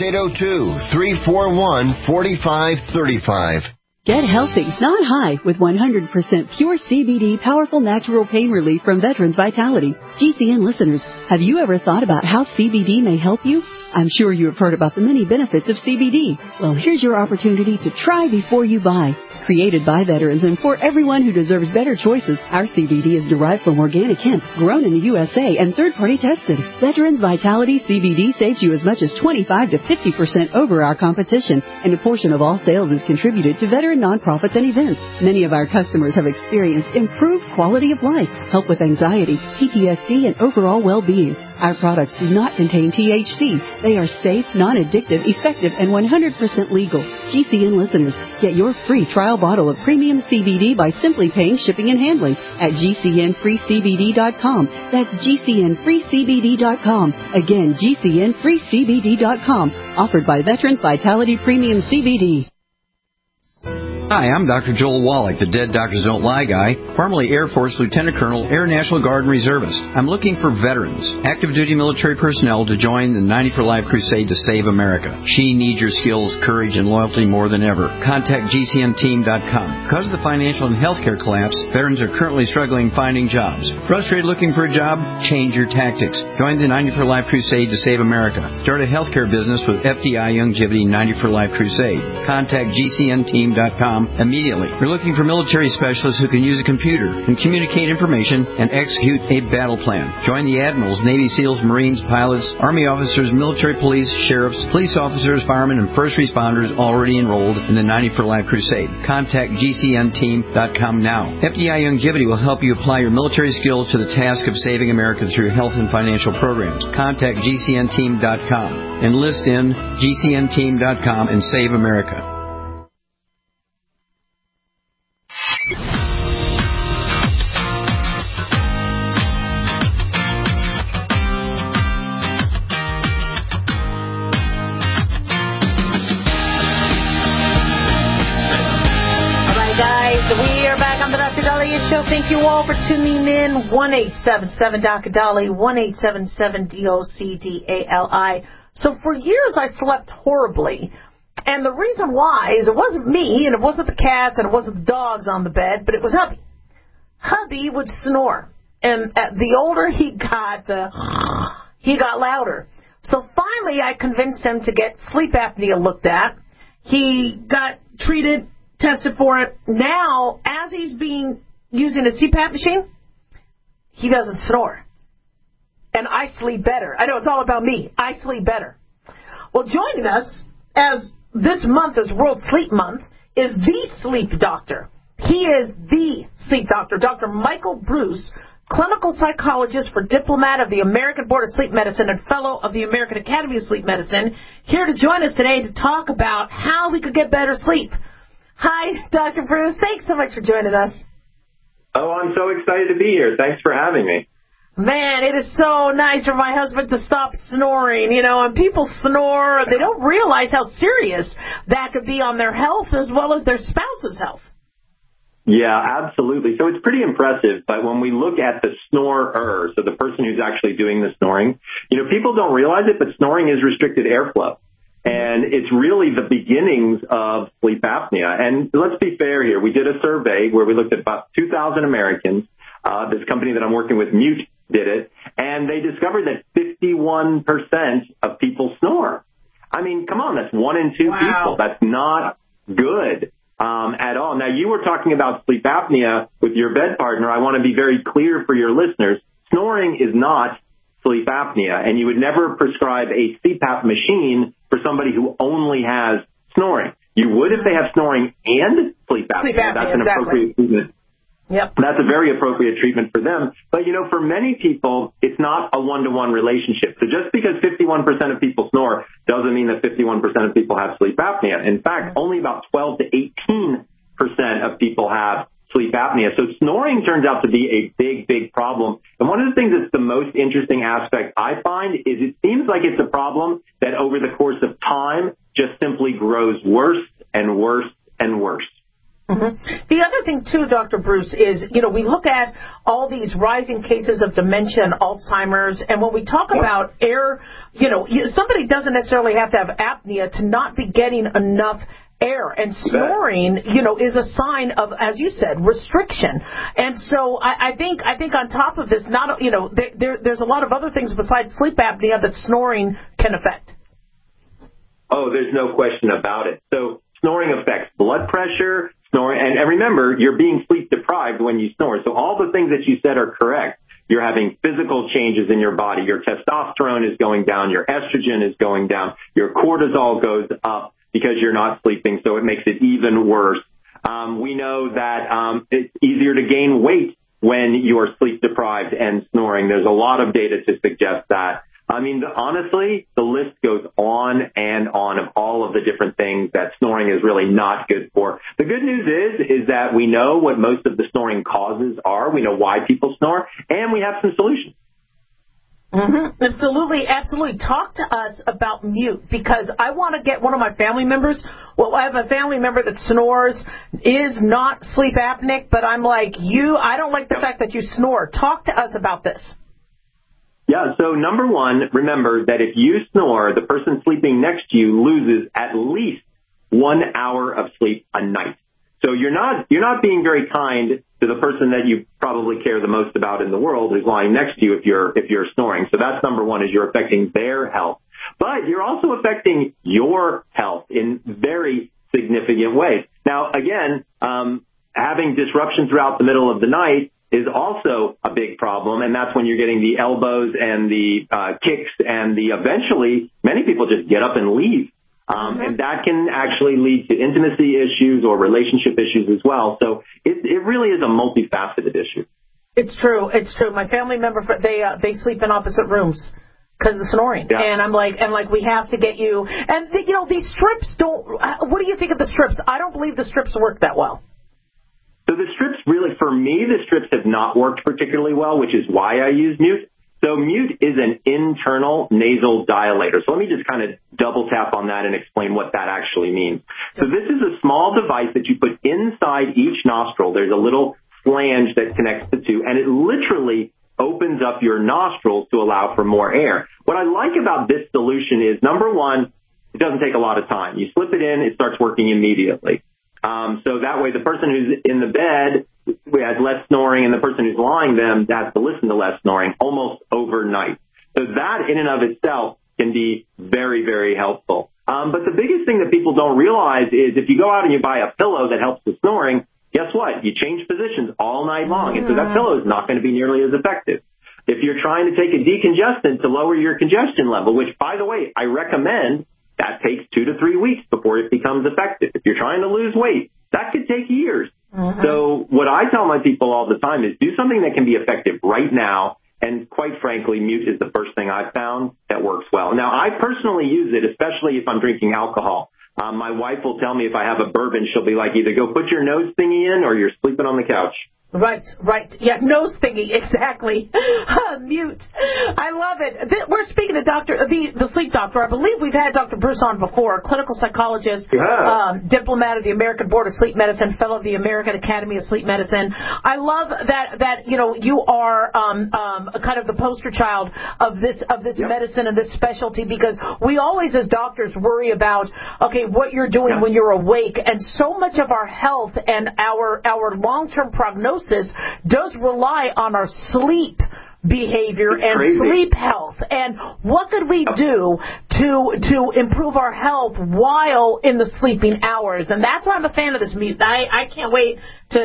802-341-4535. Get healthy, not high, with 100% pure CBD powerful natural pain relief from Veterans Vitality. GCN listeners, have you ever thought about how CBD may help you? I'm sure you have heard about the many benefits of CBD. Well, here's your opportunity to try before you buy. Created by veterans and for everyone who deserves better choices, our CBD is derived from organic hemp, grown in the USA, and third-party tested. Veterans Vitality CBD saves you as much as 25 to 50% over our competition, and a portion of all sales is contributed to veteran nonprofits and events. Many of our customers have experienced improved quality of life, help with anxiety, PTSD, and overall well-being. Our products do not contain THC. They are safe, non-addictive, effective, and 100% legal. GCN listeners, get your free trial bottle of premium CBD by simply paying shipping and handling at GCNFreeCBD.com. That's GCNFreeCBD.com. Again, GCNFreeCBD.com. Offered by Veterans Vitality Premium CBD. Hi, I'm Dr. Joel Wallach, the Dead Doctors Don't Lie guy, formerly Air Force Lieutenant Colonel, Air National Guard and Reservist. I'm looking for veterans, active duty military personnel to join the 90 for Life crusade to save America. She needs your skills, courage, and loyalty more than ever. Contact GCNteam.com. Because of the financial and healthcare collapse, veterans are currently struggling finding jobs. Frustrated looking for a job? Change your tactics. Join the 90 for Life crusade to save America. Start a healthcare business with FDI Longevity 90 for Life crusade. Contact GCNteam.com immediately. We're looking for military specialists who can use a computer and communicate information and execute a battle plan. Join the admirals, Navy SEALs, Marines, pilots, Army officers, military police, sheriffs, police officers, firemen, and first responders already enrolled in the 90 for Life crusade. Contact GCNteam.com now. FDI Longevity will help you apply your military skills to the task of saving America through health and financial programs. Contact GCNteam.com. Enlist in GCNteam.com and save America. We are back on the Dr. Dahlia Show. Thank you all for tuning in. 1-877 Dr. Dali, 1-877-DOCDALI. So for years I slept horribly. And the reason why is it wasn't me, and it wasn't the cats, and it wasn't the dogs on the bed, but it was hubby. Hubby would snore. And the older he got louder. So finally I convinced him to get sleep apnea looked at. He got treated, tested for it. Now, as he's using a CPAP machine, he doesn't snore. And I sleep better. I know it's all about me. I sleep better. Well, joining us, as this month is World Sleep Month, is the sleep doctor. He is the sleep doctor, Dr. Michael Bruce, clinical psychologist for diplomat of the American Board of Sleep Medicine and fellow of the American Academy of Sleep Medicine, here to join us today to talk about how we could get better sleep. Hi, Dr. Bruce. Thanks so much for joining us. Oh, I'm so excited to be here. Thanks for having me. Man, it is so nice for my husband to stop snoring, and people snore. They don't realize how serious that could be on their health as well as their spouse's health. Yeah, absolutely. So it's pretty impressive. But when we look at the snorer, so the person who's actually doing the snoring, people don't realize it, but snoring is restricted airflow. And it's really the beginnings of sleep apnea. And let's be fair here. We did a survey where we looked at about 2,000 Americans. This company that I'm working with, Mute, did it. And they discovered that 51% of people snore. I mean, come on, that's 1 in 2 people. That's not good. At all. Now, you were talking about sleep apnea with your bed partner. I want to be very clear for your listeners. Snoring is not sleep apnea, and you would never prescribe a CPAP machine for somebody who only has snoring. You would if they have snoring and sleep apnea. Sleep apnea, that's an exactly. appropriate treatment. Yep. That's a very appropriate treatment for them. But, for many people, it's not a one-to-one relationship. So just because 51% of people snore doesn't mean that 51% of people have sleep apnea. In fact, only about 12 to 18% of people have sleep apnea. So snoring turns out to be a big, big problem. And one of the things that's the most interesting aspect I find is it seems like it's a problem that over the course of time just simply grows worse and worse and worse. Mm-hmm. The other thing, too, Dr. Bruce, is, we look at all these rising cases of dementia and Alzheimer's, and when we talk about air, somebody doesn't necessarily have to have apnea to not be getting enough air, and snoring, is a sign of, as you said, restriction. And so I think on top of this, there's a lot of other things besides sleep apnea that snoring can affect. Oh, there's no question about it. So snoring affects blood pressure, and remember, you're being sleep deprived when you snore. So all the things that you said are correct. You're having physical changes in your body. Your testosterone is going down. Your estrogen is going down. Your cortisol goes up because you're not sleeping, so it makes it even worse. We know that it's easier to gain weight when you are sleep deprived and snoring. There's a lot of data to suggest that. I mean, honestly, the list goes on and on of all of the different things that snoring is really not good for. The good news is that we know what most of the snoring causes are. We know why people snore, and we have some solutions. Mm-hmm. Absolutely, absolutely. Talk to us about Mute, because I want to get one of my family members. Well, I have a family member that snores, is not sleep apneic, but I'm like you. I don't like the fact that you snore. Talk to us about this. Yeah, so number one, remember that if you snore, the person sleeping next to you loses at least 1 hour of sleep a night. So you're not being very kind to the person that you probably care the most about in the world who's lying next to you if you're snoring. So that's number one, is you're affecting their health. But you're also affecting your health in very significant ways. Now, again, having disruption throughout the middle of the night is also a big problem, and that's when you're getting the elbows and the kicks, and eventually many people just get up and leave. And that can actually lead to intimacy issues or relationship issues as well. So it really is a multifaceted issue. It's true. It's true. My family member, they sleep in opposite rooms because of the snoring. Yeah. And I'm like, we have to get you. And, these strips don't, what do you think of the strips? I don't believe the strips work that well. So the strips really, for me, the strips have not worked particularly well, which is why I use Mute. So Mute is an internal nasal dilator. So let me just kind of double tap on that and explain what that actually means. So this is a small device that you put inside each nostril. There's a little flange that connects the two, and it literally opens up your nostrils to allow for more air. What I like about this solution is, number one, it doesn't take a lot of time. You slip it in, it starts working immediately. So that way the person who's in the bed has less snoring, and the person who's lying them has to listen to less snoring almost overnight. So that in and of itself can be very, very helpful. But the biggest thing that people don't realize is if you go out and you buy a pillow that helps with snoring, guess what? You change positions all night long, and so that pillow is not going to be nearly as effective. If you're trying to take a decongestant to lower your congestion level, which, by the way, I recommend, that takes 2 to 3 weeks before it becomes effective. If you're trying to lose weight, that could take years. So what I tell my people all the time is do something that can be effective right now. And quite frankly, Mute is the first thing I've found that works well. Now, I personally use it, especially if I'm drinking alcohol. My wife will tell me if I have a bourbon, she'll be like, either go put your nose thingy in or you're sleeping on the couch. Right. Yeah, nose thingy, exactly. Mute. I love it. We're speaking to the sleep doctor. I believe we've had Dr. Bruce on before, clinical psychologist, diplomat of the American Board of Sleep Medicine, fellow of the American Academy of Sleep Medicine. I love that you are kind of the poster child of this medicine and this specialty, because we always as doctors worry about, what you're doing when you're awake, and so much of our health and our long-term prognosis does rely on our sleep behavior and sleep health. And what could we do to improve our health while in the sleeping hours? And that's why I'm a fan of this Mute. I can't wait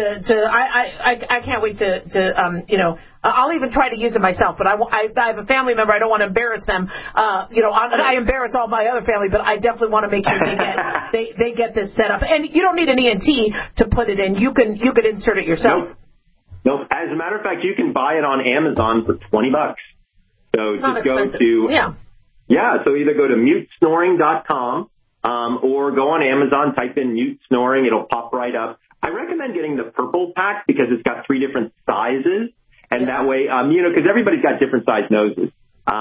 I can't wait to I'll even try to use it myself, but I have a family member. I don't want to embarrass them. I embarrass all my other family, but I definitely want to make sure they get this set up. And you don't need an ENT to put it in. You can insert it yourself. Nope. As a matter of fact, you can buy it on Amazon for $20. So just go to so either go to mutesnoring.com or go on Amazon, type in Mute Snoring. It'll pop right up. I recommend getting the purple pack because it's got 3 different sizes. And that way, because everybody's got different size noses.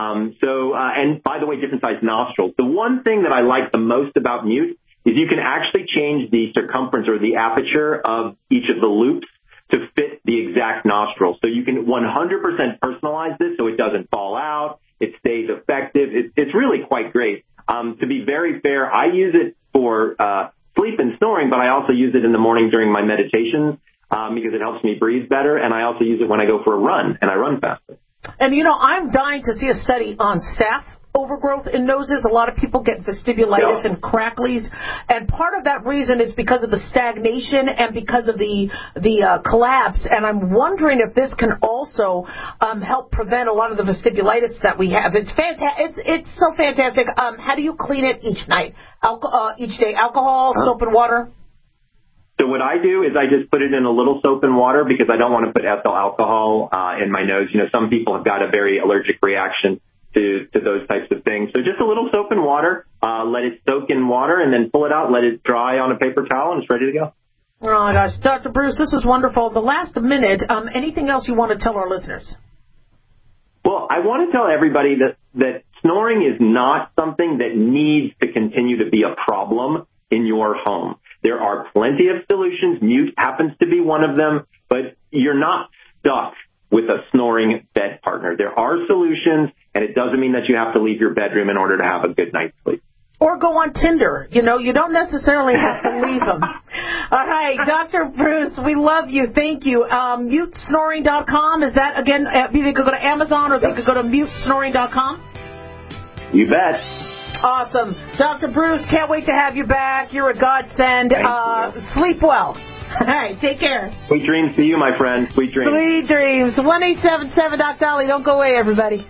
And by the way, different size nostrils. The one thing that I like the most about Mute is you can actually change the circumference or the aperture of each of the loops to fit the exact nostril. So you can 100% personalize this so it doesn't fall out. It stays effective. It's really quite great. To be very fair, I use it for sleep and snoring, but I also use it in the morning during my meditations because it helps me breathe better. And I also use it when I go for a run, and I run faster. And, I'm dying to see a study on staph overgrowth in noses. A lot of people get vestibulitis and cracklies, and part of that reason is because of the stagnation and because of the collapse. And I'm wondering if this can also help prevent a lot of the vestibulitis that we have. It's fantastic. It's so fantastic. How do you clean it each night? Each day? Alcohol, soap, and water? So what I do is I just put it in a little soap and water because I don't want to put ethyl alcohol in my nose. Some people have got a very allergic reaction to those types of things. So just a little soap and water, let it soak in water, and then pull it out, let it dry on a paper towel, and it's ready to go. Oh, my gosh. Dr. Bruce, this is wonderful. The last minute, anything else you want to tell our listeners? Well, I want to tell everybody that snoring is not something that needs to continue to be a problem in your home. There are plenty of solutions. Mute happens to be one of them, but you're not stuck with a snoring bed partner. There are solutions, and it doesn't mean that you have to leave your bedroom in order to have a good night's sleep. Or go on Tinder. You don't necessarily have to leave them. All right, Dr. Bruce, we love you. Thank you. Mutesnoring.com, is that, again, they could go to Amazon or they could go to mutesnoring.com? You bet. Awesome. Dr. Bruce, can't wait to have you back. You're a godsend. Sleep well. All right, take care. Sweet dreams to you, my friend. Sweet dreams. Sweet dreams. 1-877 Doc Dolly. Don't go away, everybody.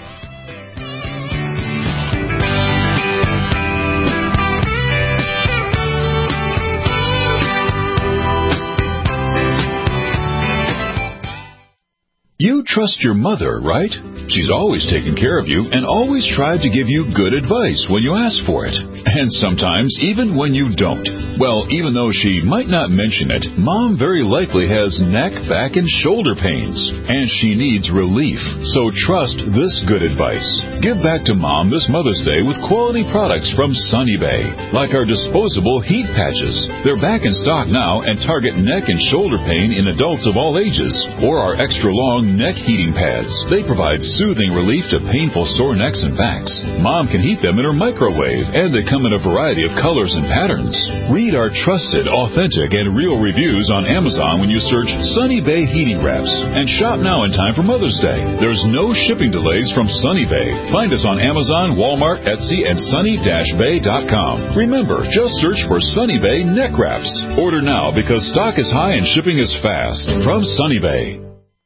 You trust your mother, right? She's always taken care of you and always tried to give you good advice when you ask for it. And sometimes even when you don't. Well, even though she might not mention it, Mom very likely has neck, back, and shoulder pains. And she needs relief. So trust this good advice. Give back to Mom this Mother's Day with quality products from Sunny Bay. Like our disposable heat patches. They're back in stock now and target neck and shoulder pain in adults of all ages. Or our extra long neck heating pads. They provide soothing relief to painful sore necks and backs. Mom can heat them in her microwave, and they come in a variety of colors and patterns. Read our trusted, authentic, and real reviews on Amazon when you search Sunny Bay Heating Wraps. And shop now in time for Mother's Day. There's no shipping delays from Sunny Bay. Find us on Amazon, Walmart, Etsy, and sunny-bay.com. Remember, just search for Sunny Bay Neck Wraps. Order now because stock is high and shipping is fast. From Sunny Bay.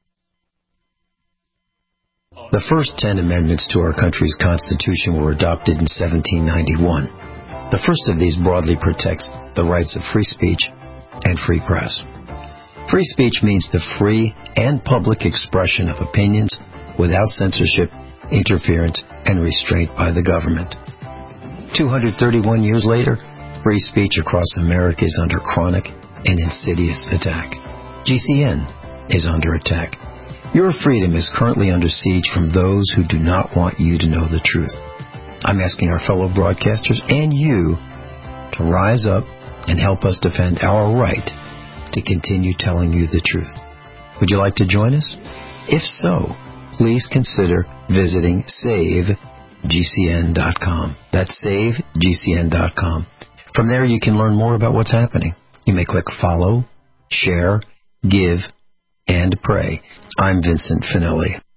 The first 10 amendments to our country's Constitution were adopted in 1791. The first of these broadly protects the rights of free speech and free press. Free speech means the free and public expression of opinions without censorship, interference, and restraint by the government. 231 years later, free speech across America is under chronic and insidious attack. GCN, is under attack. Your freedom is currently under siege from those who do not want you to know the truth. I'm asking our fellow broadcasters and you to rise up and help us defend our right to continue telling you the truth. Would you like to join us? If so, please consider visiting SaveGCN.com. That's SaveGCN.com. From there, you can learn more about what's happening. You may click follow, share, give, and pray. I'm Vincent Finelli.